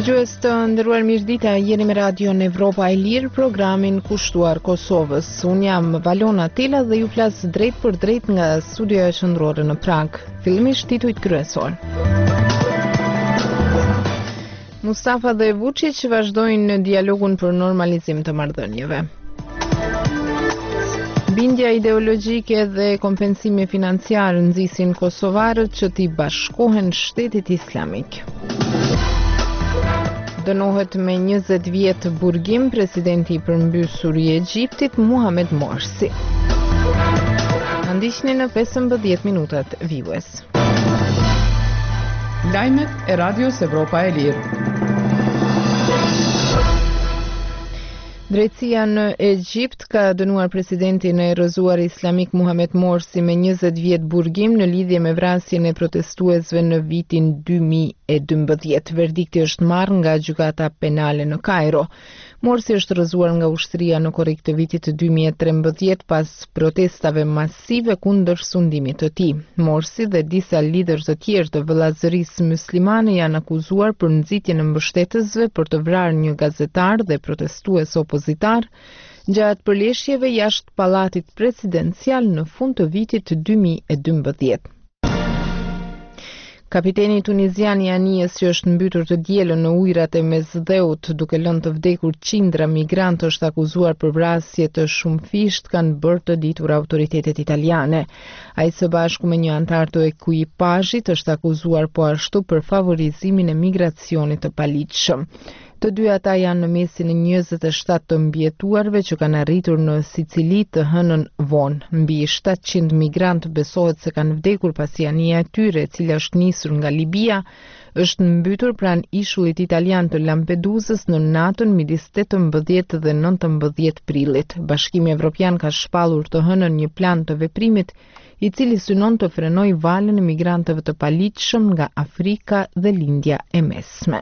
Dëgjues të nderuar, mirëdita, jeni me radion Evropa e Lirë, programin kushtuar Kosovës. Unë jam Valona Tela dhe ju flas drejt për drejt nga studioja qendrore në Prag. Fillimisht titujt kryesor. Mustafa dhe Vučić vazhdojnë dialogun për normalizim të marrëdhënieve. Bindja ideologjike dhe kompensimi financiar nxisin kosovarët që t'i bashkohen Shtetit Islamik. Dënohet me 20 vjet burgim presidenti i përmbysur i Egjiptit Muhamet Morsi. Ndiqni në 15 minutat vijues. Lajmet e Radios Evropa e Lirë. Drejtësia në Egjipt ka dënuar presidentin e rrëzuar islamik Muhamet Morsi me 20 vjet burgim në lidhje me vrasjen e protestuesve në vitin 2012. Verdikti është marrë nga gjykata penale në Kairo. Morsi është rrëzuar nga ushtria në korrik të vitit 2013 pas protestave masive kundër sundimit të tij. Morsi dhe disa lider të tjerë të vëllazërisë muslimane janë akuzuar për nxitjen e mbështetësve për të vrarë një gazetar dhe protestues opozitar gjatë përleshjeve jashtë pallatit presidencial në fund të vitit 2012. Kapiteni tunizian i anijes që është mbytur të dielën në ujërat e Mesdheut duke lënë të vdekur qindra migrantë është akuzuar për vrasje të shumëfisht, kanë bërë të ditur autoritetet italiane. Ai së bashku me një antar të ekuipazhit është akuzuar po ashtu për favorizimin e migracionit të paligjshëm. Të dy ata janë në mesin e 27 të mbjetuarve që kanë arritur në Sicili të hënën vonë. Mbi 700 migrantë besohet se kanë vdekur pasi anija e tyre, e cila është nisur nga Libia, është mbytur pranë ishullit italian të Lampedusës në natën midis 18 dhe 19 prillit. Bashkimi Evropian ka shpallur të hënën një plan të veprimit i cili synon të frenojë valën e migrantëve të paligjshëm nga Afrika dhe Lindja e Mesme.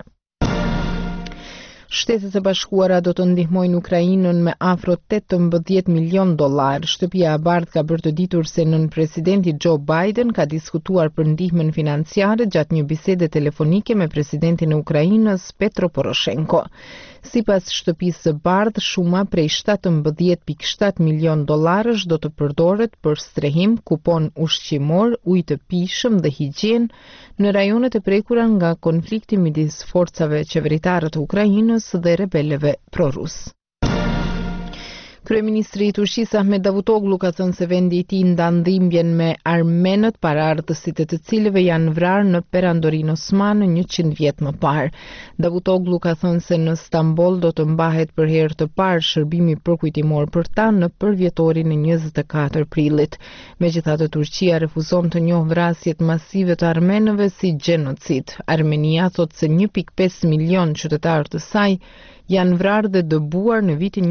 Shtetet e Bashkuara do të ndihmojnë Ukrainën me afro $18 milion. Shtëpia e Bardhë ka bërë të ditur se nën presidenti Joe Biden ka diskutuar për ndihmën financiare gjatë një bisede telefonike me presidentin e Ukrainës Petro Poroshenko. Sipas shtëpisë së Bardhë, shuma prej $17.7 milion do të përdoret për strehim, kupon ushqimor, ujë të pijshëm dhe higjinë në rajonet e prekura nga konflikti midis forcave qeveritare të Ukrainës dhe rebelëve prorus. Kryeministri i Turqisë Ahmet Davutoglu ka thënë se vendi i tij ndan dhimbjen me armenët, paraardhësit e të cilëve janë vrarë në perandorinë osmane 100 vjet më parë. Davutoglu ka thënë se në Stamboll do të mbahet për herë të parë shërbimi përkujtimor për ta në përvjetorin e 24 prillit. Megjithatë, Turqia refuzon të njohë vrasjet masive të armenëve si gjenocid. Armenia thotë se 1.5 milion qytetarë të saj janë vrarë dhe dëbuar në vitin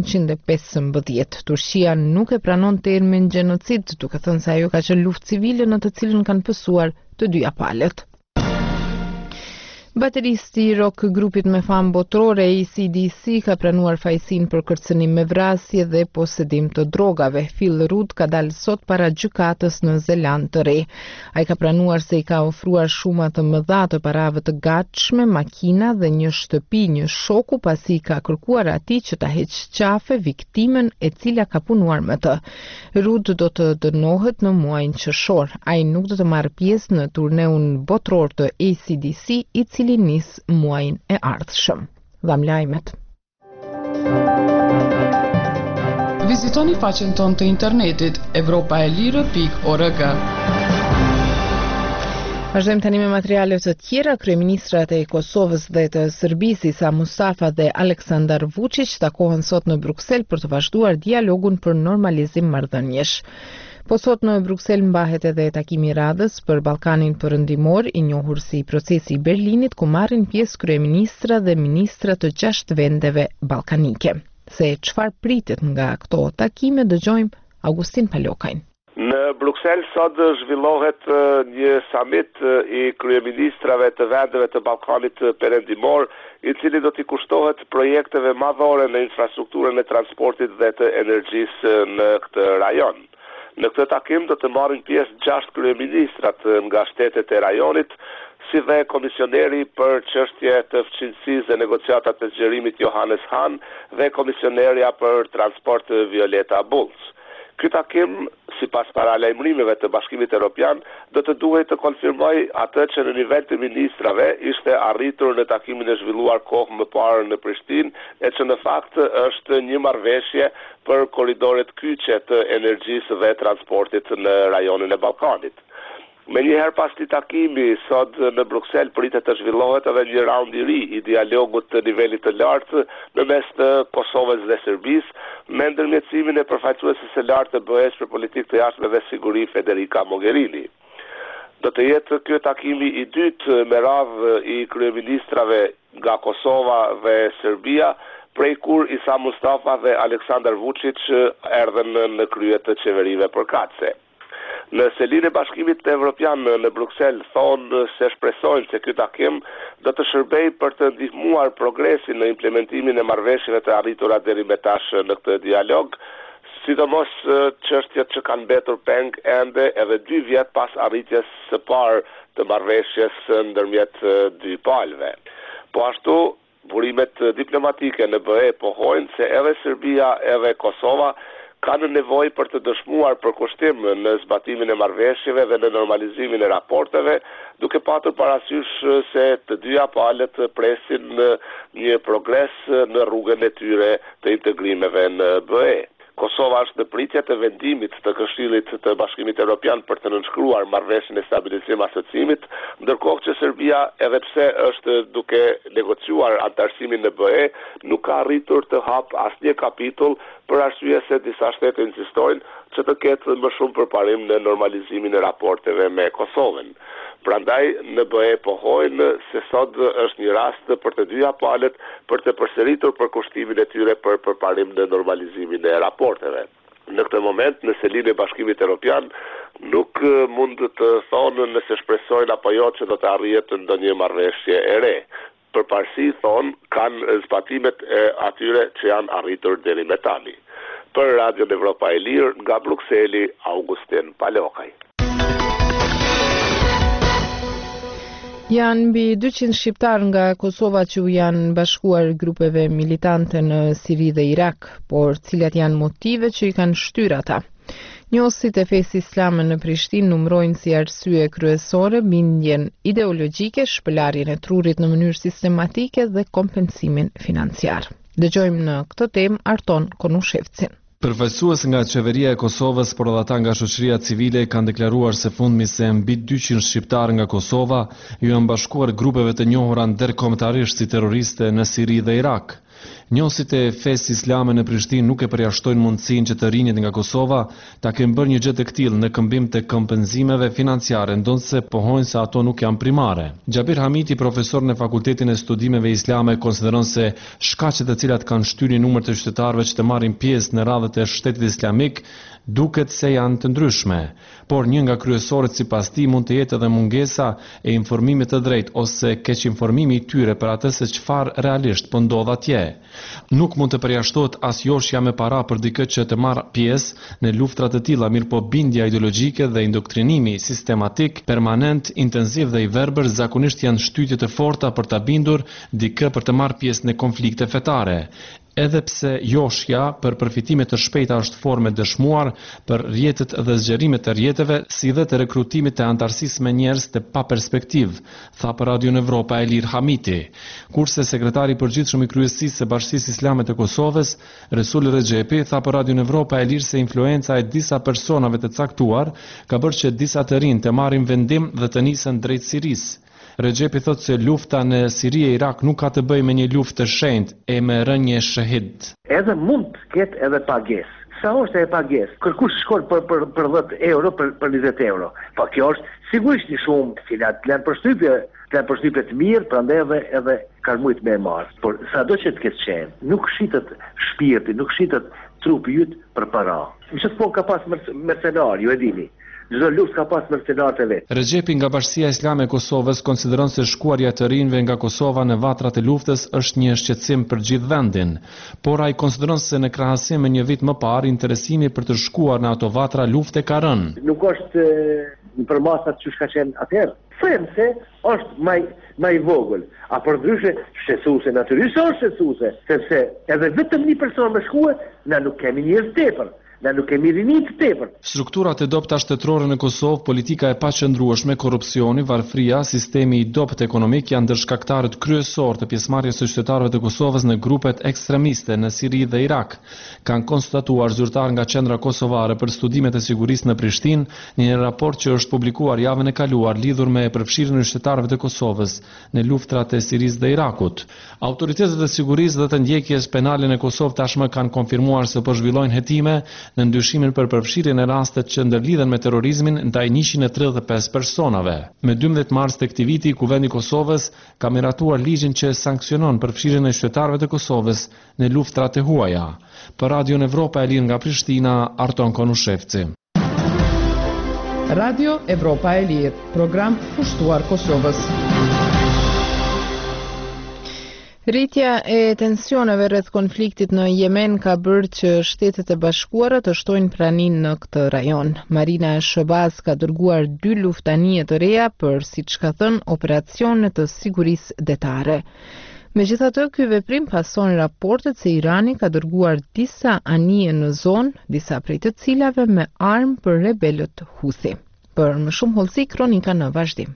1915. Turqia nuk e pranon termin gjenocid, duke thënë se ajo ka qenë luftë civile në të cilën kanë pësuar të dyja palët. Bateristi i rock grupit me famë botërore AC/DC ka pranuar fajsin për kërcënim me vrasje dhe posedim të drogave. Phil Rudd ka dalë sot para gjykatës në Zeland të Re. Ai ka pranuar se i ka ofruar shuma të mëdha të parave të gatshme, makina dhe një shtëpi një shoku pasi ka kërkuar atij që ta heqë qafe viktimën e cila ka punuar me të. Rudd do të dënohet në muajin qershor. Ai nuk do të marrë pjesë në turneun botëror të AC/DC i cili nis muajin e ardhshëm. Dham lajmet. Vizitoni faqen tonë të internetit evropaelire.org. Vazhdojmë tani me materiale të tjera. Kryeministrat e Kosovës dhe të Serbisë Isa Mustafa dhe Aleksandar Vučić takohen sot në Bruksel për të vazhduar dialogun për normalizim marrëdhëniesh. Po sot në Bruksel mbahet edhe takimi i radhës për Ballkanin Perëndimor, i njohur si procesi i Berlinit, ku marrin pjesë kryeministra dhe ministra të 6 vendeve ballkanike. Se çfarë pritet nga këto takime, dëgjojmë Augustin Palokajn. Në Bruksel sot zhvillohet një summit i kryeministrave të vendeve të Ballkanit Perëndimor, i cili do t'i kushtohet projekteve madhore në infrastrukturën e transportit dhe të energjisë në këtë rajon. Në këtë takim do të marrin pjesë 6 kryeministrat nga shtetet e rajonit, si dhe komisioneri për çështje të fqinjësisë dhe negociatat të zgjerimit Johannes Hahn dhe komisionerja për transport Violeta Bulc. Ky takim, sipas paralajmërimeve të Bashkimit Evropian, do të duhet të konfirmoj atë që në nivel të ministrave ishte arritur në takimin e zhvilluar kohë më parë në Prishtinë, e që në fakt është një marrëveshje për korridoret kyçe të energjisë dhe transportit në rajonin e Ballkanit. Me njëherë pas të takimi, sot në Bruksel pritet të zhvillohet edhe një raund i ri i dialogut të nivelit të lartë në mes të Kosovës dhe Serbisë, me ndërmjetësimin e përfaqësueses së lartë të BE-s për politikë të jashtme dhe siguri Federica Mogherini. Do të jetë ky takimi i dytë me radhë i kryeministrave nga Kosova dhe Serbia, prej kur Isa Mustafa dhe Aleksandar Vučić erdhën në krye të qeverive përkatëse. Në selinë e Bashkimit Evropian në Bruksel thonë se shpresojnë se ky takim do të shërbejë për të ndihmuar progresin në implementimin e marrëveshjeve të arritura deri më tash në këtë dialog, sidomos çështjet që kanë mbetur peng ende edhe 2 vjet pas arritjes së parë të marrëveshjes ndërmjet dy palëve. Po ashtu, burimet diplomatike në BE pohojnë se edhe Serbia edhe Kosova kanë nevojë për të dëshmuar përkushtim në zbatimin e marrëveshjeve dhe në normalizimin e raporteve, duke patur parasysh se të dyja palët presin një progres në rrugën e tyre të integrimeve në BE. Kosova është në pritje të vendimit të Këshillit të Bashkimit Evropian për të nënshkruar marrëveshjen e stabilizim asociimit, ndërkohë që Serbia, edhe pse është duke negociuar antarësimin në BE, nuk ka arritur të hap asnjë kapitull për arsye se disa shtete insistojnë që të ketë më shumë përparim në normalizimin e raporteve me Kosovën. Prandaj në BE pohojnë se sot është një rast për të dyja palët për të përsëritur përkushtimin e tyre për përparim në normalizimin e raporteve. Në këtë moment, në selinë e Bashkimit Evropian, nuk mund të thonë nëse shpresojnë apo jo që do të arrihet ndonjë marrëveshje e re. Përparësi thonë kanë zbatimet e atyre që janë arritur deri më tani. Për Radio Evropa e Lirë, nga Brukseli, Augustin Palokaj. Janë mbi 200 shqiptar nga Kosova që janë bashkuar grupeve militante në Siri dhe Irak, por cilat janë motive që i kanë shtyr ata. Njohësit e fesë islame në Prishtinë numërojnë si arsye kryesore bindjen ideologjike, shpëlarjen e trurit në mënyrë sistematike dhe kompensimin financiar. Dëgjojmë në këtë temë Arton Konushevcin. Përfaqësues nga qeveria e Kosovës, por edhe ata nga shoqëria civile kanë deklaruar se fundmi se mbi 200 shqiptar nga Kosova ju janë bashkuar grupeve të njohura ndërkombëtarisht si terroriste në Siri dhe Irak. Njohësit e fesë islame në Prishtinë nuk e përjashtojnë mundësinë që të rinjët nga Kosova ta kenë bërë një gjë të tillë në këmbim të kompenzimeve financiare, ndonse pohojnë se ato nuk janë primare. Xhabir Hamiti, profesor në Fakultetin e Studimeve Islame, konsideron se shkaqet të cilat kanë shtyrë një numër të qytetarëve që të marrin pjesë në radhët e Shtetit Islamik duket se janë të ndryshme, por një nga kryesorët sipas tij mund të jetë edhe mungesa e informimit të drejtë ose keq informimi i tyre për atë se çfarë realisht po ndodh atje. Nuk mund të përjashtohet as joshja me para për dikë që të marrë pjesë në luftra të tilla, mirëpo bindja ideologjike dhe indoktrinimi sistematik, permanent, intensiv dhe i verbër zakonisht janë shtytje të forta për ta bindur dikë për të marrë pjesë në konflikte fetare. Edhe pse joshja për përfitime të shpejta është formë e dëshmuar për rrjetet dhe zgjerimet e rrjeteve, si dhe të rekrutimit të antarësisë me njerëz të pa perspektivë, tha për Radio Evropa Elir Hamiti. Kurse sekretari i përgjithshëm i kryesisë së Bashkisë Islame të Kosovës, Resul Rexhepi, tha për Radio Evropa Elir se influenca e disa personave të caktuar ka bërë që disa të rinj të marrin vendim dhe të nisen drejt Sirisë. Rexhepi thotë se lufta në Siri e Irak nuk ka të bëjë me një luftë të shenjtë e me rënje shahid. Edhe mund të ketë edhe pagesë. Sa është e pagesë? Kërkush shkon për 10 euro, për 20 euro. Po kjo është sigurisht një shumë cilat kanë përshtypje të mirë, prandaj edhe kanë shumë më marr. Por sado që të ketë qenë, nuk shitet shpirti, nuk shitet trupi yt për para. Nëse po ka pas mercenar, ju e dini. çdo luftë ka pas mercenarët e vet. Rexhepi nga Bashkia Islame e Kosovës konsideron se shkuarja të rinjve nga Kosova në vatrat e luftës është një shqetësim për gjithë vendin, por ai konsideron se në krahasim me një vit më parë interesimi për të shkuar në ato vatra lufte ka rënë. Nuk është në përmasat që ka qenë atëherë. Them se është më i vogël. A për ndryshe shqetësuese, natyrisht është shqetësuese, sepse edhe vetëm një person me shkuar, na nuk kemi njerëz tepër. Ne nuk kemi rini të tepër. Strukturat e dobta shtetërore në Kosovë, politika e paqëndrueshme, korrupsioni, varfëria, sistemi i dobët ekonomik janë ndër shkaktarët kryesor të pjesëmarrjes së qytetarëve të Kosovës në grupet ekstremiste në Siri dhe Irak, kanë konstatuar zyrtar nga Qendra Kosovare për Studimet e Sigurisë në Prishtinë në një raport që është publikuar javën e kaluar lidhur me përfshirjen e qytetarëve të Kosovës në luftrat e Sirisë dhe Irakut. Autoritetet e sigurisë dhe të ndjekjes penale në Kosovë tashmë kanë konfirmuar se po zhvillojnë hetime në ndyshimin për përfshirjen e rastet që ndërlidhen me terrorizmin ndaj 135 personave. Me 12 mars të këtij viti, Kuvendi i Kosovës ka miratuar ligjin që sankcionon përfshirjen e qytetarëve të Kosovës në luftrat e huaja. Për Radion Evropa e Lirë nga Prishtina, Arton Konushevci. Radio Evropa e Lirë, program kushtuar Kosovës. Rritja e tensioneve rreth konfliktit në Yemen ka bërë që Shtetet e Bashkuara të shtojnë praninë në këtë rajon. Marina e Shëbaz ka dërguar 2 luftanije të reja për, siç ka thënë, operacione të sigurisë detare. Megjithatë, ky veprim pason raportet se Irani ka dërguar disa anije në zonë, disa prej të cilave me armë për rebelët Houthi. Për më shumë hollësi, kronika në vazhdim.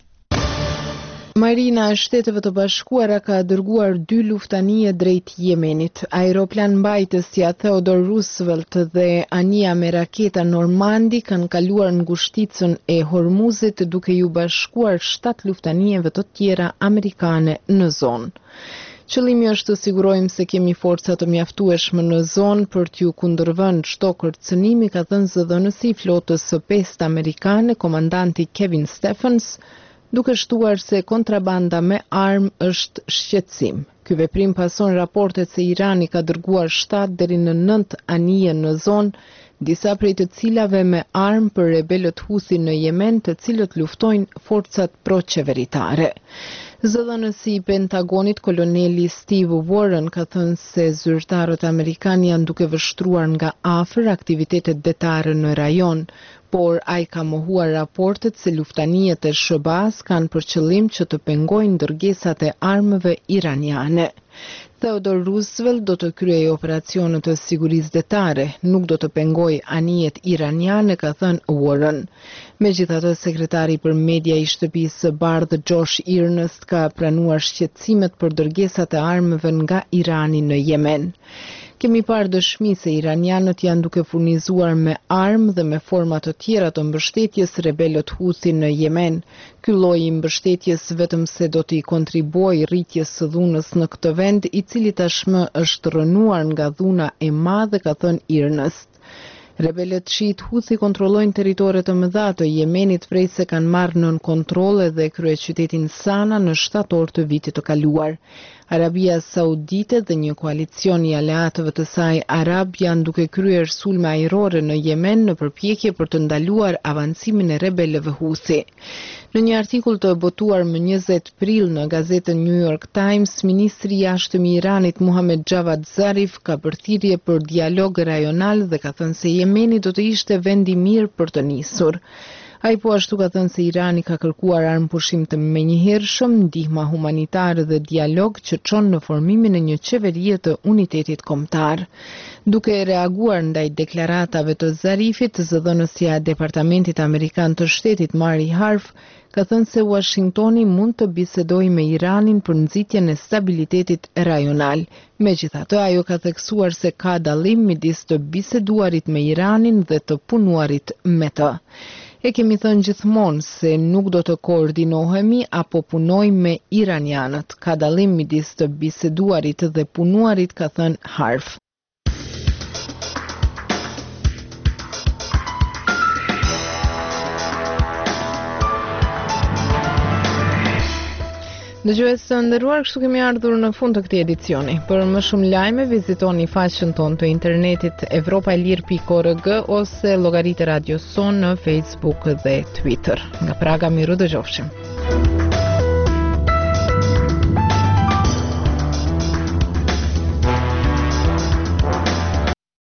Marina e Shteteve të Bashkuara ka dërguar 2 luftanije drejt Yemenit. Aeroplan mbajtësja Theodore Roosevelt dhe anija me raketa Normandi kanë kaluar ngushticën e Hormuzit duke ju bashkuar 7 luftanijeve të tjera amerikane në zonë. Qëllimi është të sigurojmë se kemi forca të mjaftueshme në zonë për t'ju kundërvënë çdo kërcënimi, ka thënë zëdhënësi i flotës së 5 amerikane, komandanti Kevin Stephens, duke shtuar se kontrabanda me armë është shqetësim. Ky veprim pason raportet se Irani ka dërguar 7 deri në 9 anije në zonë, disa prej të cilave me armë për rebelët Houthi në Yemen, të cilët luftojnë forcat pro-qeveritare. Zëdhënësi i Pentagonit, koloneli Steve Warren, ka thënë se zyrtarët amerikanë janë duke vështruar nga afër aktivitetet detare në rajon, por ai ka mohuar raportet se luftanijet e Shëbaz kanë për qëllim që të pengojnë dërgesat e armëve iraniane. Theodore Roosevelt do të kryejë operacione të sigurisë detare, nuk do të pengojë anijet iraniane, ka thënë Warren. Megjithatë, sekretari për media i Shtëpisë së Bardhë Josh Earnest ka pranuar shqetësimet për dërgesat e armëve nga Irani në Yemen. Kemi parë dëshmi se iranianët janë duke furnizuar me armë dhe me forma të tjera të mbështetjes rebelët Houthi në Yemen. Ky lloj i mbështetjes vetëm se do t'i kontribuojë rritjes së dhunës në këtë vend, i cili tashmë është rënuar nga dhuna e madhe, ka thënë Earnest. Rebelët Shiit Houthi kontrollojnë territore të mëdha të Yemenit, prej se kanë marrë nën kontroll edhe kryeqytetin Sana në shtator të vitit të kaluar. Arabia Saudite dhe një koalicion i aleatëve të saj arab janë duke kryer sulme ajrore në Yemen në përpjekje për të ndaluar avancimin e rebelëve Houthi. Në një artikull të botuar më 20 prill në gazetën New York Times, ministri i jashtëm i Iranit Muhammad Javad Zarif ka përthirrje për dialog rajonal dhe ka thënë se Yemeni do të ishte vend i mirë për të nisur. Ai po ashtu ka thënë se Irani ka kërkuar armëpushim të menjëhershëm, ndihma humanitare dhe dialog që çon në formimin e një qeverie të unitetit kombëtar. Duke reaguar ndaj deklaratave të Zarifit, zëdhënësja e Departamentit Amerikan të Shtetit Mari Harf ka thënë se Washingtoni mund të bisedojë me Iranin për nxitjen e stabilitetit rajonal. Megjithatë, ajo ka theksuar se ka dallim midis të biseduarit me Iranin dhe të punuarit me të. E kemi thënë gjithmonë se nuk do të koordinohemi apo punojmë me iranianët. Ka dallim midis të biseduarit dhe punuarit, ka thënë Harf. Dëgjues të nderuar, kështu kemi ardhur në fund të këtij edicioni. Për më shumë lajme, vizitoni faqen tonë të internetit evropailir.org ose llogaritë Radio Son në Facebook dhe Twitter. Nga Praga, miru dëgjofshim.